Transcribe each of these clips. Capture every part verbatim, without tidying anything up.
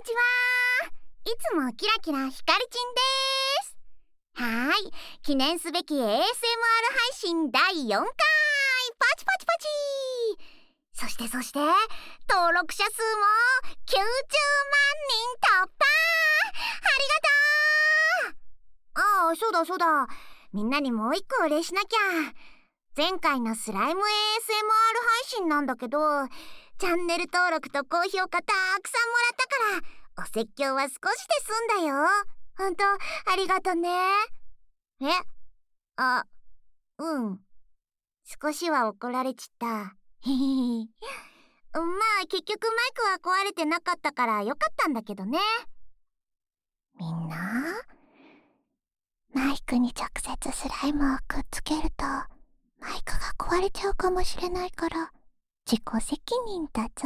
ちは。いつもキラキラひかりちんです。はーい、記念すべき エーエスエムアール 配信だいよんかい、パチパチパチ。そしてそして登録者数もきゅうじゅうまんにん突破。ありがとう。ああ、そうだそうだ、みんなにもう一個お礼しなきゃ。前回のスライム エーエスエムアール 配信なんだけど、チャンネル登録と高評価たくさんもらったから、お説教は少しで済んだよ。ほんとありがとね。えあ、うん、少しは怒られちったへへへ。まあ結局マイクは壊れてなかったからよかったんだけどね。みんな、マイクに直接スライムをくっつけるとマイクが壊れちゃうかもしれないから自己責任だぞ。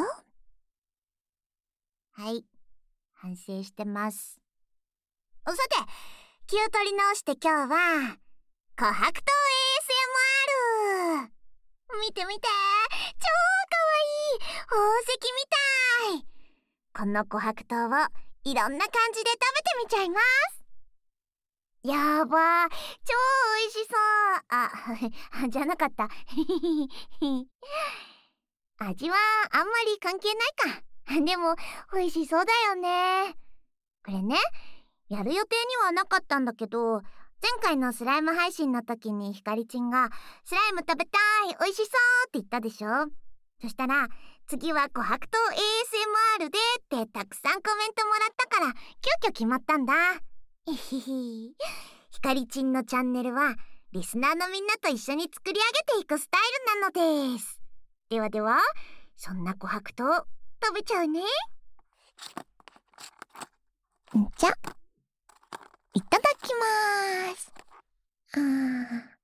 はい、反省してます。さて、気を取り直して今日は琥珀糖 エーエスエムアール。見て見て、超かわいい宝石みたい。この琥珀糖をいろんな感じで食べてみちゃいます。やばー、超美味しそう。あ、じゃなかった味はあんまり関係ないか。でも美味しそうだよね。これね、やる予定にはなかったんだけど、前回のスライム配信の時にひかりちんがスライム食べたい、美味しそうって言ったでしょ。そしたら次は琥珀糖 エーエスエムアール でってたくさんコメントもらったから急遽決まったんだ。ひひひ。ひかりちんのチャンネルはリスナーのみんなと一緒に作り上げていくスタイルなのです。ではでは、そんな琥珀糖食べちゃうね。んじゃ、いただきまーす。あー。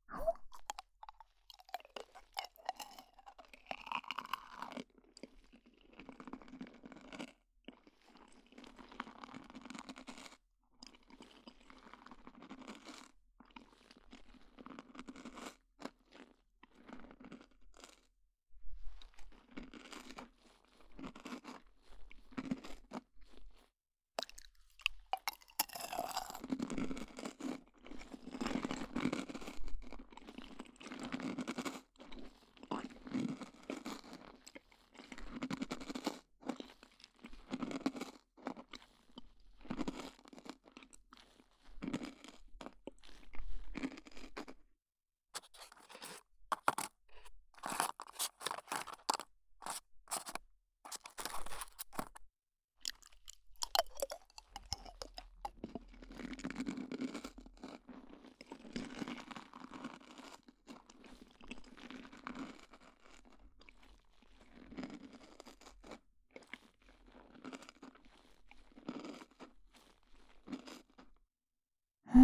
うん、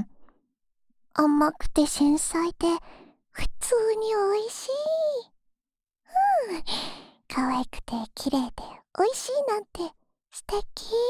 甘くて繊細で普通に美味しい。うん、可愛くて綺麗で美味しいなんて素敵。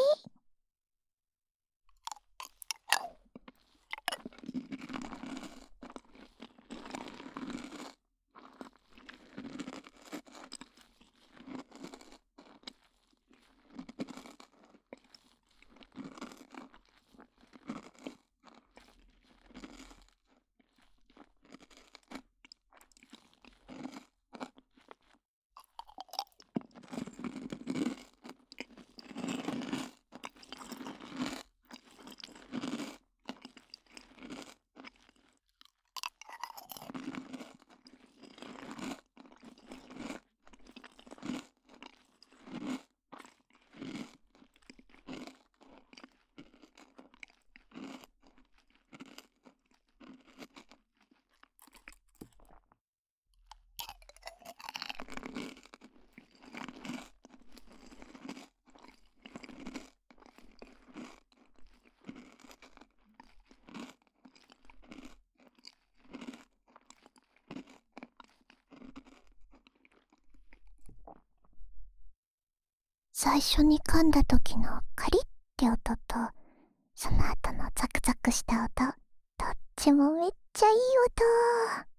最初に噛んだ時のカリッって音と、その後のザクザクした音、どっちもめっちゃいい音。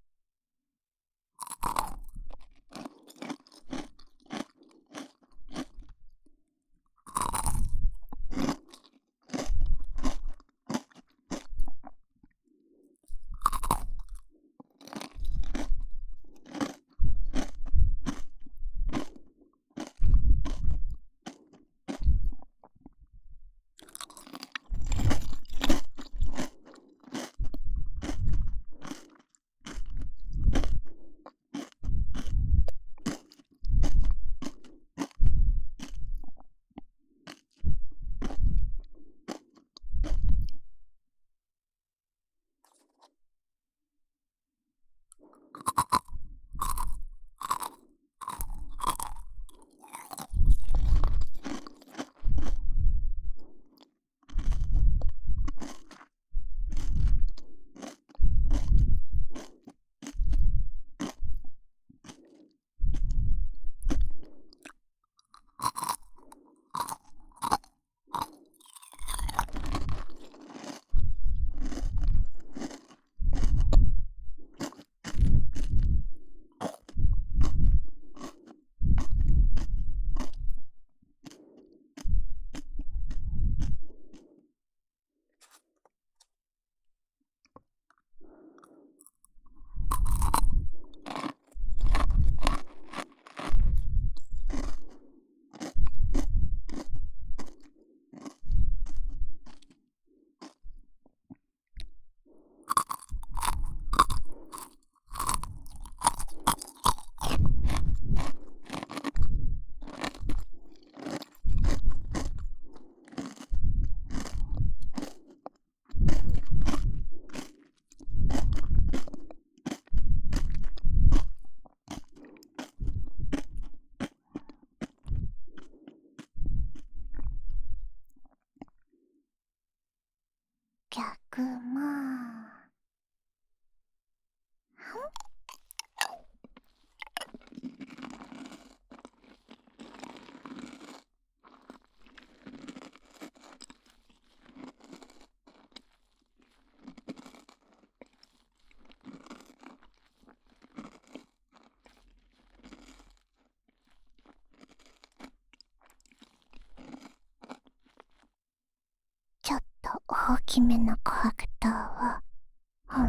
大きめの琥珀糖を、うん。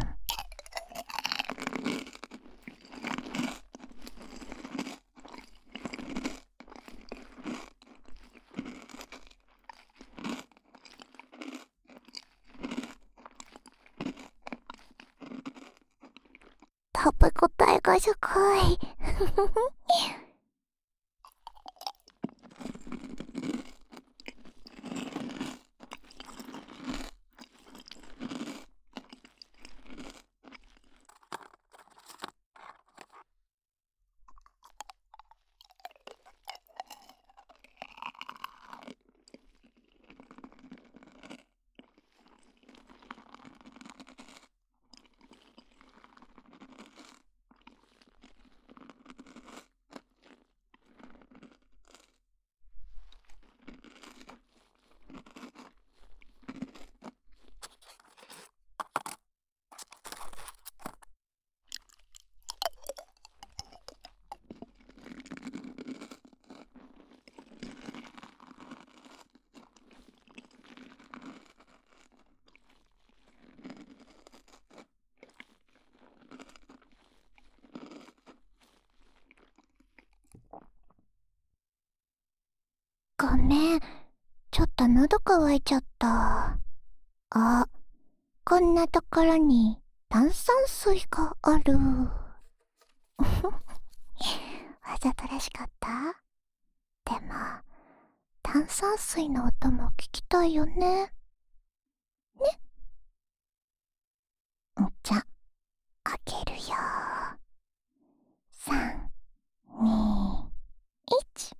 食べ応えがすごい。ごめん、ちょっと喉乾いちゃった。あ、こんなところに炭酸水がある。わざとらしかった？でも、炭酸水の音も聞きたいよね。ね？じゃ、開けるよ。さん、に、いち。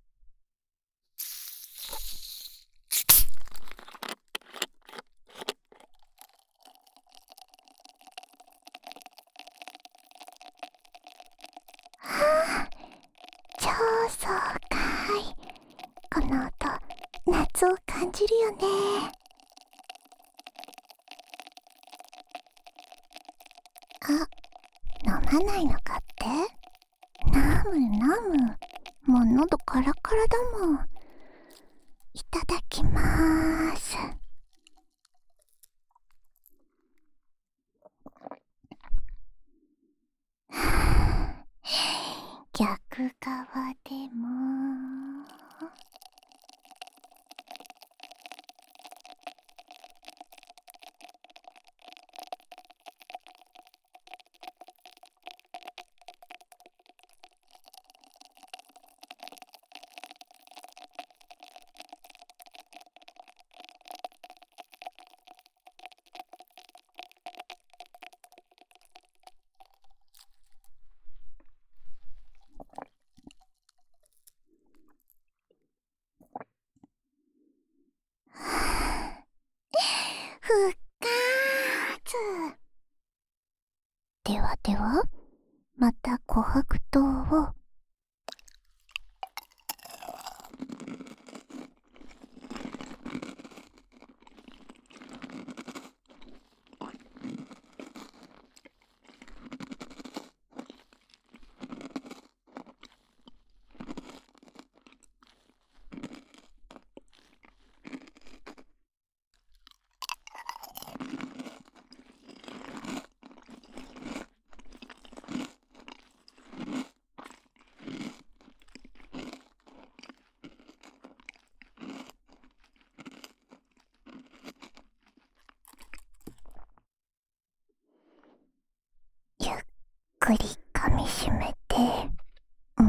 はあ、超爽快。この音、夏を感じるよね。あ、飲まないのかって？飲む飲む。もう喉カラカラだもん。いただきまーす。逆側でも復活。ではでは、また琥珀糖を。ゆっくり噛みしめて、うん。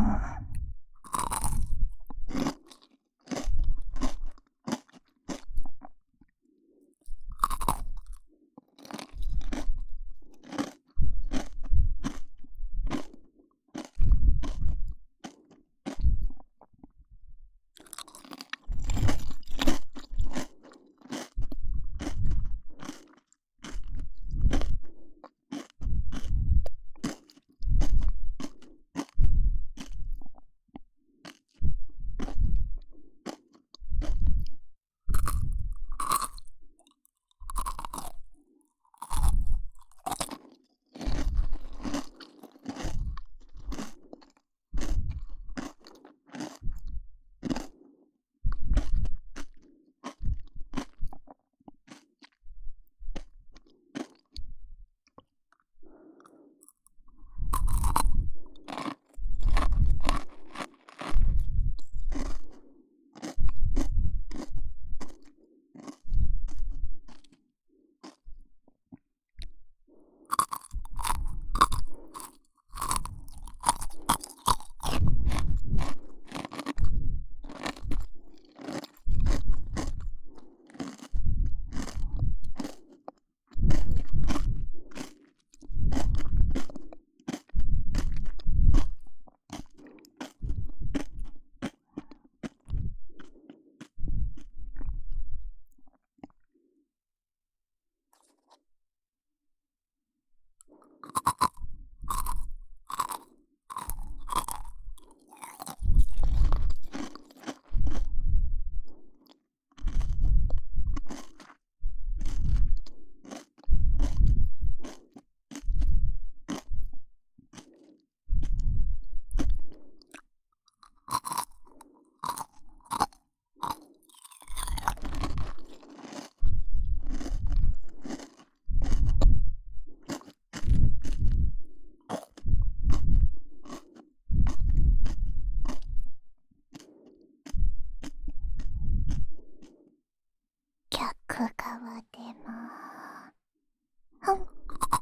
側でもほん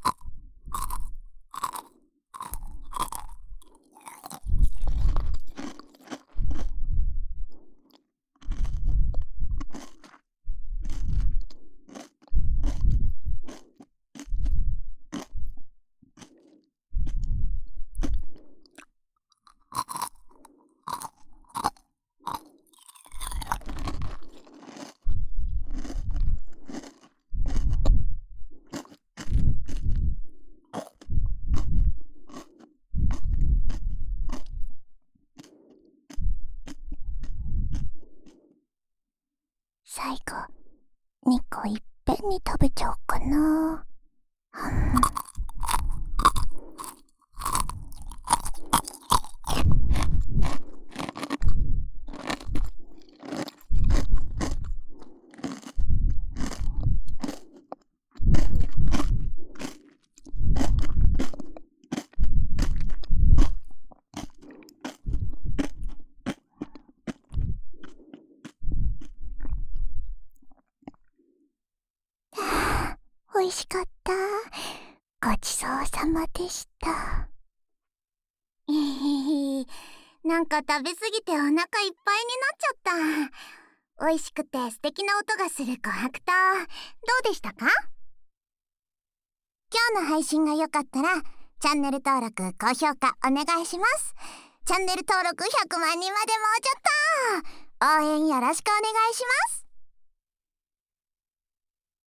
最後にこいっぺんに食べちゃおうかな。美味しかった。ごちそうさまでした。えへへ、なんか食べ過ぎてお腹いっぱいになっちゃった。美味しくて素敵な音がする琥珀糖、どうでしたか？今日の配信が良かったらチャンネル登録、高評価お願いします。チャンネル登録ひゃくまんにんまでもうちょっと。応援よろしくお願いします。